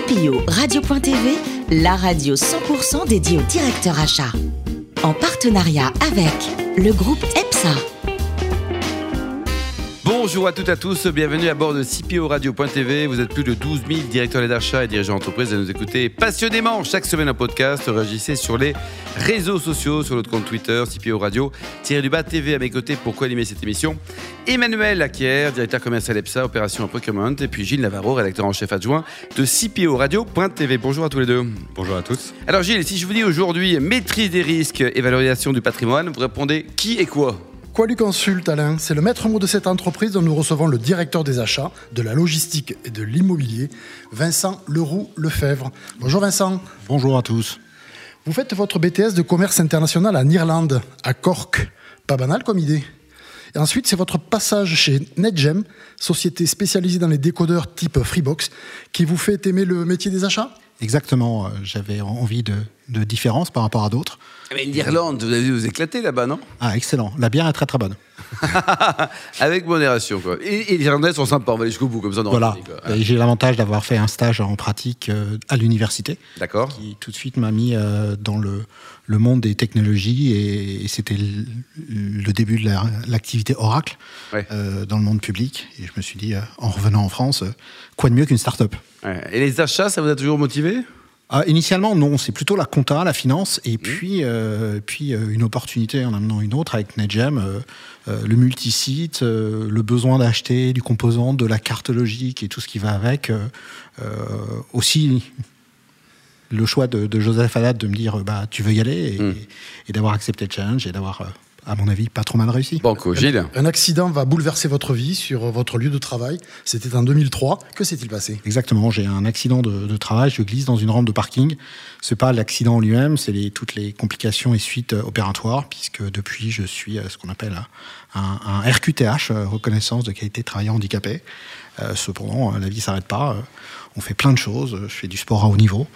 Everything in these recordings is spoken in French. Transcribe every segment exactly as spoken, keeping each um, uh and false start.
C P O Radio.tv, la radio cent pour cent dédiée au directeur achat. En partenariat avec le groupe EPSA. Bonjour à toutes et à tous, bienvenue à bord de C P O Radio.tv. Vous êtes plus de douze mille directeurs d'achat et dirigeants d'entreprise à nous écouter passionnément chaque semaine en podcast. Réagissez sur les réseaux sociaux, sur notre compte Twitter, C P O Radio, tiré du bas T V à mes côtés pour co-animer cette émission. Emmanuel Acquière, directeur commercial EPSA, opération et procurement, et puis Gilles Navarro, rédacteur en chef adjoint de C P O Radio.tv. Bonjour à tous les deux. Bonjour à tous. Alors Gilles, si je vous dis aujourd'hui maîtrise des risques et valorisation du patrimoine, vous répondez qui et quoi ? Qualiconsult, Alain, c'est le maître mot de cette entreprise dont nous recevons le directeur des achats, de la logistique et de l'immobilier, Vincent Leroux-Lefebvre. Bonjour Vincent. Bonjour à tous. Vous faites votre B T S de commerce international en Irlande, à Cork. Pas banal comme idée. Et ensuite, c'est votre passage chez NetGem, société spécialisée dans les décodeurs type Freebox, qui vous fait aimer le métier des achats ? Exactement, j'avais envie de, de différence par rapport à d'autres. Mais l'Irlande, vous avez dû vous éclater là-bas, non ? Ah, excellent. La bière est très très bonne. Avec modération, quoi. Et, et les Irlandais sont sympas, on va aller jusqu'au bout, comme ça. Dans voilà. Et j'ai l'avantage d'avoir fait un stage en pratique euh, à l'université. D'accord. Qui tout de suite m'a mis euh, dans le, le monde des technologies et, et c'était le, le début de la, l'activité Oracle ouais. euh, dans le monde public. Et je me suis dit, euh, en revenant en France, euh, quoi de mieux qu'une start-up ? Ouais. Et les achats, ça vous a toujours motivé ? Ah, initialement, non. C'est plutôt la compta, la finance, et puis, euh, puis euh, une opportunité en amenant une autre avec NetGem, euh, euh, le multisite, euh, le besoin d'acheter du composant, de la carte logique et tout ce qui va avec. Euh, euh, aussi, le choix de, de Joseph Haddad de me dire bah, tu veux y aller, et, mmh. et d'avoir accepté le challenge et d'avoir... Euh, à mon avis, pas trop mal réussi. Banco, Gilles. Un, un accident va bouleverser votre vie sur votre lieu de travail. C'était en deux mille trois. Que s'est-il passé ? Exactement. J'ai un accident de, de travail. Je glisse dans une rampe de parking. C'est pas l'accident en lui-même, c'est les, toutes les complications et suites opératoires, puisque depuis, je suis ce qu'on appelle un, un R Q T H, reconnaissance de qualité de travailleur handicapé. Euh, cependant, la vie s'arrête pas. On fait plein de choses. Je fais du sport à haut niveau.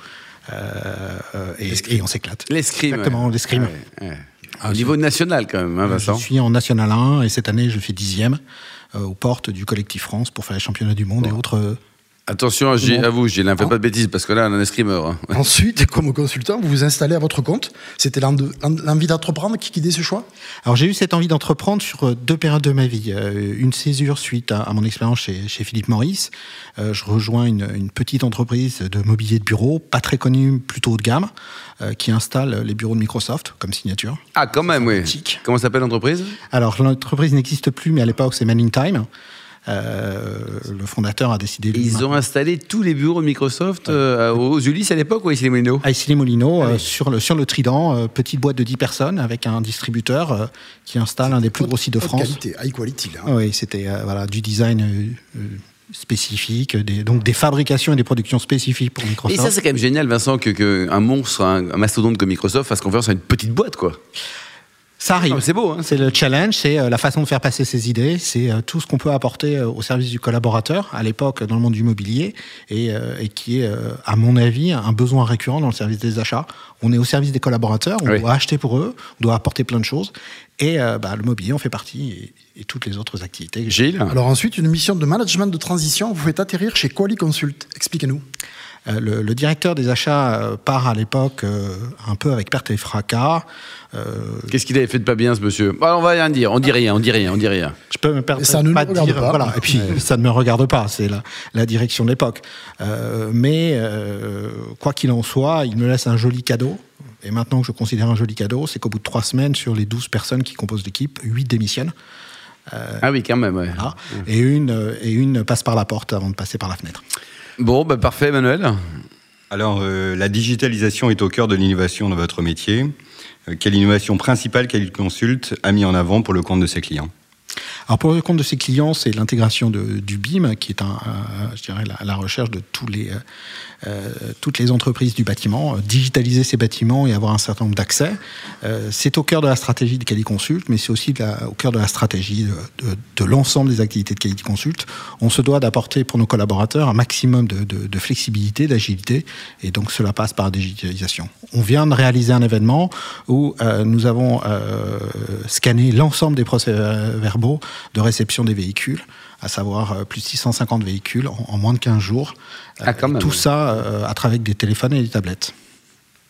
Euh, et, et on s'éclate. L'escrime. Exactement, ouais. l'escrime. Ouais, ouais. Au niveau national, quand même, hein, Vincent. Je suis en National un et cette année, je fais dixième euh, aux portes du Collectif France pour faire les championnats du monde bon. et autres. Euh, Attention à, G- à vous, Gilles, ne faites pas de bêtises parce que là, on a un escrimeur. Hein. Ensuite, comme consultant, vous vous installez à votre compte. C'était l'envie d'entreprendre qui guidait ce choix ? Alors, j'ai eu cette envie d'entreprendre sur deux périodes de ma vie. Euh, une césure suite à, à mon expérience chez, chez Philippe Morris. Euh, je rejoins une, une petite entreprise de mobilier de bureau, pas très connue, plutôt haut de gamme, euh, qui installe les bureaux de Microsoft comme signature. Ah, quand même, oui. Comment s'appelle l'entreprise ? Alors, l'entreprise n'existe plus, mais à l'époque, c'est Man in Time. Euh, le fondateur a décidé... Ils maintenant. ont installé tous les bureaux de Microsoft euh, aux Ulysses à l'époque ou à Issy-les-Moulineaux ? À Issy-les-Moulineaux, euh, sur, le, sur le Trident, euh, petite boîte de dix personnes avec un distributeur euh, qui installe c'était un des plus gros sites de France. Qualité, high quality, là. Oui, c'était euh, voilà, du design euh, euh, spécifique, des, donc des fabrications et des productions spécifiques pour Microsoft. Et ça, c'est quand même génial, Vincent, qu'un que monstre, un, un mastodonte comme Microsoft fasse confiance à une petite boîte, quoi. Ça arrive. Non, c'est beau. Hein. C'est le challenge, c'est euh, la façon de faire passer ses idées, c'est euh, tout ce qu'on peut apporter euh, au service du collaborateur, à l'époque dans le monde du mobilier, et, euh, et qui est, euh, à mon avis, un besoin récurrent dans le service des achats. On est au service des collaborateurs, on oui. doit acheter pour eux, on doit apporter plein de choses, et euh, bah, le mobilier en fait partie, et, et toutes les autres activités. Gilles ? Alors ensuite, une mission de management de transition, vous faites atterrir chez Qualiconsult. Expliquez-nous. Euh, le, le directeur des achats euh, part à l'époque euh, un peu avec perte et fracas. Euh... Qu'est-ce qu'il avait fait de pas bien, ce monsieur ? Bah, on va rien dire, on dit rien, on dit rien, on dit rien. Je peux me permettre ça ne pas nous de regarde dire, pas. Voilà. Et puis ouais. ça ne me regarde pas, c'est la, la direction de l'époque. Euh, mais euh, quoi qu'il en soit, il me laisse un joli cadeau. Et maintenant que je considère un joli cadeau, c'est qu'au bout de trois semaines, sur les douze personnes qui composent l'équipe, huit démissionnent. Euh, ah oui, quand même. Ouais. Voilà. Et une et une passe par la porte avant de passer par la fenêtre. Bon, bah, parfait, Emmanuel. Alors, euh, la digitalisation est au cœur de l'innovation dans votre métier. Euh, quelle innovation principale Qualiconsult a mis en avant pour le compte de ses clients ? Alors pour le compte de ses clients, c'est l'intégration de, du B I M, qui est un, euh, je dirais la, la recherche de tous les, euh, toutes les entreprises du bâtiment, euh, digitaliser ces bâtiments et avoir un certain nombre d'accès. Euh, c'est au cœur de la stratégie de Qualiconsult, mais c'est aussi de la, au cœur de la stratégie de, de, de l'ensemble des activités de Qualiconsult. On se doit d'apporter pour nos collaborateurs un maximum de, de, de flexibilité, d'agilité, et donc cela passe par la digitalisation. On vient de réaliser un événement où euh, nous avons euh, scanné l'ensemble des procès-verbaux de réception des véhicules, à savoir euh, plus de six cent cinquante véhicules en, en moins de quinze jours. Ah, quand même. Tout ça euh, à travers des téléphones et des tablettes. Emmanuel ?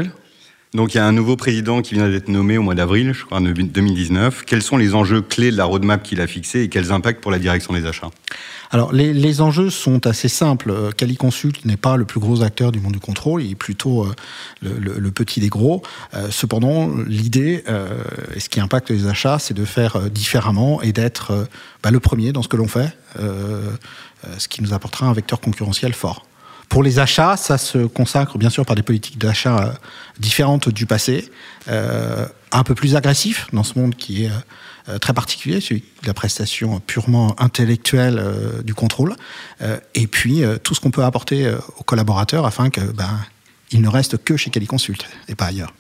Donc il y a un nouveau président qui vient d'être nommé au mois d'avril, je crois, en deux mille dix-neuf. Quels sont les enjeux clés de la roadmap qu'il a fixée et quels impacts pour la direction des achats ? Alors, les, les enjeux sont assez simples. Qualiconsult n'est pas le plus gros acteur du monde du contrôle, il est plutôt euh, le, le, le petit des gros. Euh, cependant, l'idée, euh, et ce qui impacte les achats, c'est de faire euh, différemment et d'être euh, bah, le premier dans ce que l'on fait, euh, euh, ce qui nous apportera un vecteur concurrentiel fort. Pour les achats, ça se consacre bien sûr par des politiques d'achat euh, différentes du passé, euh, un peu plus agressif dans ce monde qui est euh, très particulier, celui de la prestation purement intellectuelle euh, du contrôle, euh, et puis euh, tout ce qu'on peut apporter euh, aux collaborateurs afin que ben, ils ne restent que chez Qualiconsult et pas ailleurs.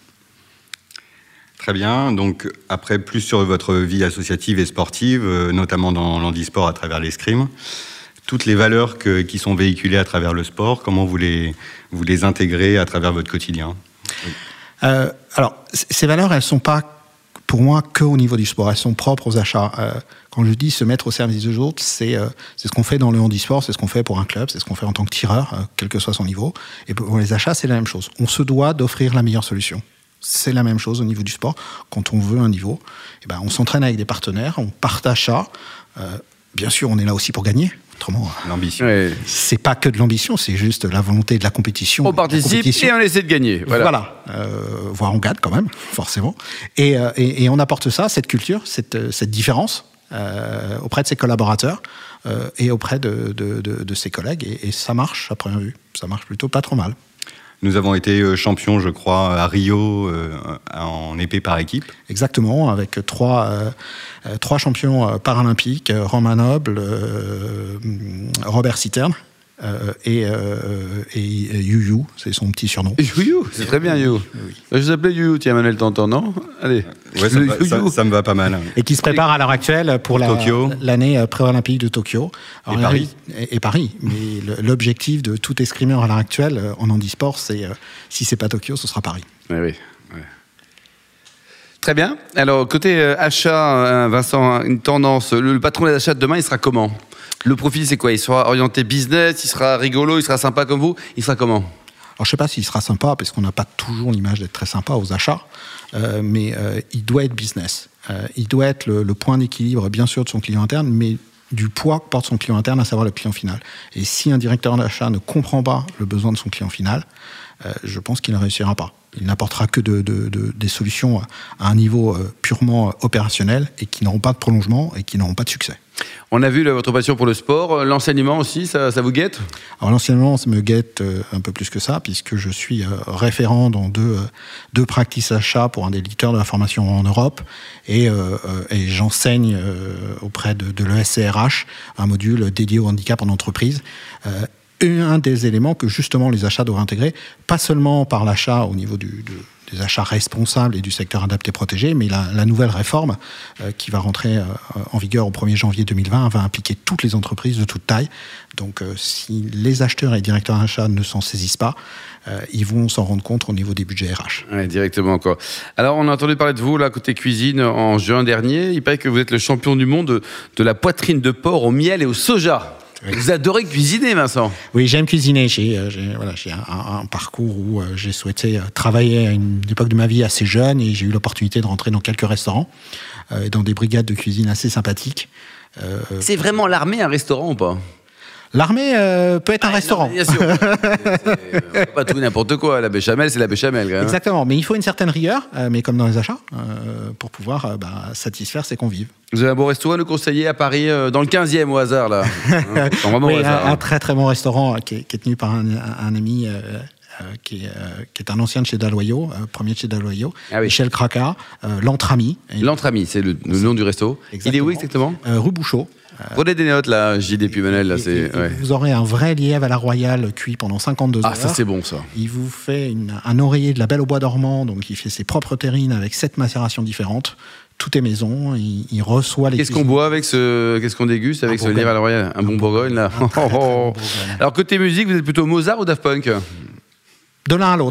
Très bien. Donc après, plus sur votre vie associative et sportive, euh, notamment dans l'handisport à travers l'escrime. Toutes les valeurs que, qui sont véhiculées à travers le sport, comment vous les, vous les intégrez à travers votre quotidien ? Oui. euh, Alors, c- ces valeurs, elles ne sont pas, pour moi, qu'au niveau du sport. Elles sont propres aux achats. Euh, quand je dis se mettre au service des autres, c'est, euh, c'est ce qu'on fait dans le handisport, c'est ce qu'on fait pour un club, c'est ce qu'on fait en tant que tireur, euh, quel que soit son niveau. Et pour les achats, c'est la même chose. On se doit d'offrir la meilleure solution. C'est la même chose au niveau du sport. Quand on veut un niveau, eh ben, on s'entraîne avec des partenaires, on partage ça. Euh, bien sûr, on est là aussi pour gagner. Autrement, l'ambition. Ouais. C'est pas que de l'ambition, c'est juste la volonté de la compétition. On participe et on essaie de gagner. Voilà. voilà. Euh, voire on gagne quand même, forcément. Et, euh, et, et on apporte ça, cette culture, cette, cette différence euh, auprès de ses collaborateurs euh, et auprès de, de, de, de ses collègues. Et, et ça marche à première vue. Ça marche plutôt pas trop mal. Nous avons été champions, je crois, à Rio euh, en épée par équipe. Exactement, avec trois, euh, trois champions paralympiques, Romain Noble, euh, Robert Citerne euh, et, euh, et Yu Yu, c'est son petit surnom. Yu Yu, c'est très bien Yu. Oui. Je vous appelais Yu Yu, tiens Emmanuel, t'entends, non ? Allez. Ouais, ça, me va, ça, ça me va pas mal. Et qui se prépare à l'heure actuelle pour la, l'année pré-olympique de Tokyo. Alors, et Paris. Et, et Paris. Mais l'objectif de tout escrimeur à l'heure actuelle en handisport, c'est euh, si c'est pas Tokyo, ce sera Paris. Oui, oui. oui. Très bien. Alors, côté euh, achat, Vincent, une tendance. Le, le patron des achats de demain, il sera comment ? Le profil, c'est quoi ? Il sera orienté business, il sera rigolo, il sera sympa comme vous ? Il sera comment ? Alors, je ne sais pas s'il sera sympa, parce qu'on n'a pas toujours l'image d'être très sympa aux achats, euh, mais euh, il doit être business. Euh, il doit être le, le point d'équilibre, bien sûr, de son client interne, mais du poids que porte son client interne, à savoir le client final. Et si un directeur d'achat ne comprend pas le besoin de son client final, euh, je pense qu'il ne réussira pas. Il n'apportera que de, de, de, des solutions à un niveau euh, purement opérationnel et qui n'auront pas de prolongement et qui n'auront pas de succès. On a vu là, votre passion pour le sport, l'enseignement aussi, ça, ça vous guette ? Alors l'enseignement, ça me guette euh, un peu plus que ça, puisque je suis euh, référent dans deux, euh, deux practices achats pour un des leaders de la formation en Europe, et, euh, et j'enseigne euh, auprès de, de l'E S C R H un module dédié au handicap en entreprise. Euh, un des éléments que justement les achats doivent intégrer, pas seulement par l'achat au niveau du, de, des achats responsables et du secteur adapté protégé, mais la, la nouvelle réforme euh, qui va rentrer euh, en vigueur au premier janvier deux mille vingt va impliquer toutes les entreprises de toute taille. Donc euh, si les acheteurs et directeurs d'achat ne s'en saisissent pas, euh, ils vont s'en rendre compte au niveau des budgets R H. Ouais, directement encore. Alors on a entendu parler de vous là côté cuisine en juin dernier. Il paraît que vous êtes le champion du monde de, de la poitrine de porc au miel et au soja. Vous adorez cuisiner, Vincent ? Oui, j'aime cuisiner. J'ai, euh, j'ai, voilà, j'ai un, un parcours où euh, j'ai souhaité euh, travailler à une époque de ma vie assez jeune et j'ai eu l'opportunité de rentrer dans quelques restaurants, euh, dans des brigades de cuisine assez sympathiques. Euh, C'est vraiment l'armée un restaurant ou pas ? L'armée euh, peut être ah, un restaurant. Non, bien sûr. c'est, c'est, pas tout n'importe quoi. La béchamel, c'est la béchamel. Quand même. Exactement. Mais il faut une certaine rigueur, euh, mais comme dans les achats, euh, pour pouvoir euh, bah, satisfaire ses convives. Vous avez un bon restaurant à nous conseiller à Paris, euh, dans le quinzième au hasard, là. Hein, vraiment oui, au hasard, un, hein. un très très bon restaurant qui est, qui est tenu par un, un, un ami. Euh, Euh, qui, est, euh, qui est un ancien de chez Dalloyau, euh, premier de chez Dalloyau, ah oui. Michel Craca, euh, l'Entrami. L'Entrami, c'est le, le nom du resto. Exactement. Il est où exactement ? euh, Rue Bouchot. Prenez des notes là, J D puis Manel, là, et, c'est. et, et ouais. Vous aurez un vrai lièvre à la royale cuit pendant cinquante-deux ah, heures. Ah, ça c'est bon ça. Il vous fait une, un oreiller de la Belle au Bois dormant, donc il fait ses propres terrines avec sept macérations différentes. Tout est maison, il, il reçoit les. Qu'est-ce cuisines. qu'on boit avec ce, qu'est-ce qu'on déguste avec un ce lièvre à la royale ? Un, un bon Bourgogne là. Un très, très bon Bourgogne. Alors côté musique, vous êtes plutôt Mozart ou Daft Punk ? De l'un à l'autre.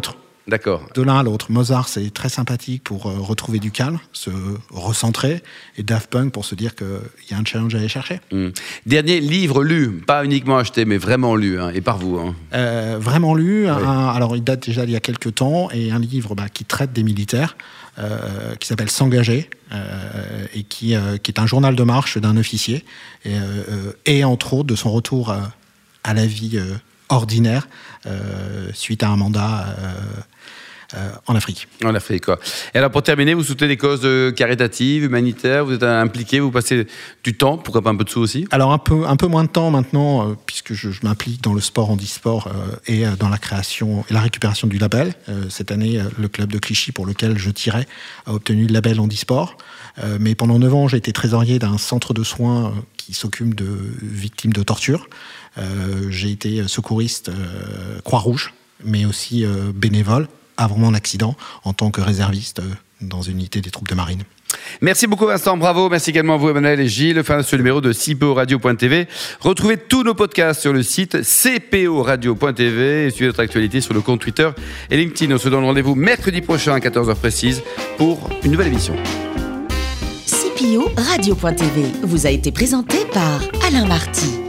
D'accord. De l'un à l'autre. Mozart, c'est très sympathique pour euh, retrouver du calme, se recentrer, et Daft Punk pour se dire qu'il y a un challenge à aller chercher. Mmh. Dernier livre lu, pas uniquement acheté, mais vraiment lu, hein, et par vous. Hein. Euh, vraiment lu. Oui. Un, alors, il date déjà d'il y a quelques temps, et un livre bah, qui traite des militaires, euh, qui s'appelle S'engager, euh, et qui, euh, qui est un journal de marche d'un officier, et, euh, et entre autres de son retour à, à la vie euh, ordinaire, euh, suite à un mandat euh, euh, en Afrique. En Afrique, quoi. Et alors, pour terminer, vous soutenez des causes caritatives, humanitaires, vous êtes impliqué, vous passez du temps, pourquoi pas un peu de sous aussi? Alors, un peu, un peu moins de temps maintenant, euh, puisque je, je m'implique dans le sport handisport euh, et euh, dans la création et la récupération du label. Euh, cette année, euh, le club de Clichy, pour lequel je tirais, a obtenu le label handisport. Euh, mais pendant neuf ans, j'ai été trésorier d'un centre de soins euh, qui s'occupe de victimes de torture. Euh, j'ai été secouriste euh, Croix-Rouge, mais aussi euh, bénévole avant mon accident en tant que réserviste euh, dans une unité des troupes de marine. Merci beaucoup Vincent, bravo. Merci également à vous Emmanuel et Gilles. Fin de ce numéro de C P O radio point T V. Retrouvez tous nos podcasts sur le site C P O radio point T V et suivez notre actualité sur le compte Twitter et LinkedIn. On se donne rendez-vous mercredi prochain à quatorze heures précise pour une nouvelle émission. C P O radio point T V vous a été présenté par Alain Marty.